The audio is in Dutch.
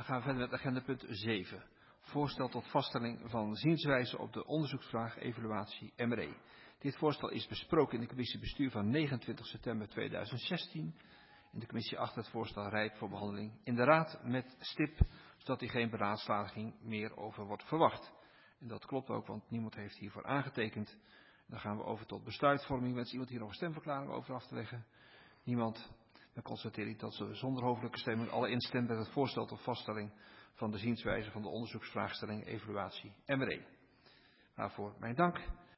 gaan we verder met agenda punt 7. Voorstel tot vaststelling van zienswijze op de onderzoeksvraag evaluatie MRE. Dit voorstel is besproken in de commissie bestuur van 29 september 2016. En de commissie acht het voorstel rijp voor behandeling in de raad met stip, zodat hier geen beraadslaging meer over wordt verwacht. En dat klopt ook, want niemand heeft hiervoor aangetekend. Dan gaan we over tot besluitvorming. Wens iemand hier nog een stemverklaring over af te leggen? Niemand. Dan constateer ik dat ze zonder hoofdelijke stemming alle instemmen met het voorstel tot vaststelling van de zienswijze van de onderzoeksvraagstelling evaluatie MRE. Waarvoor mijn dank.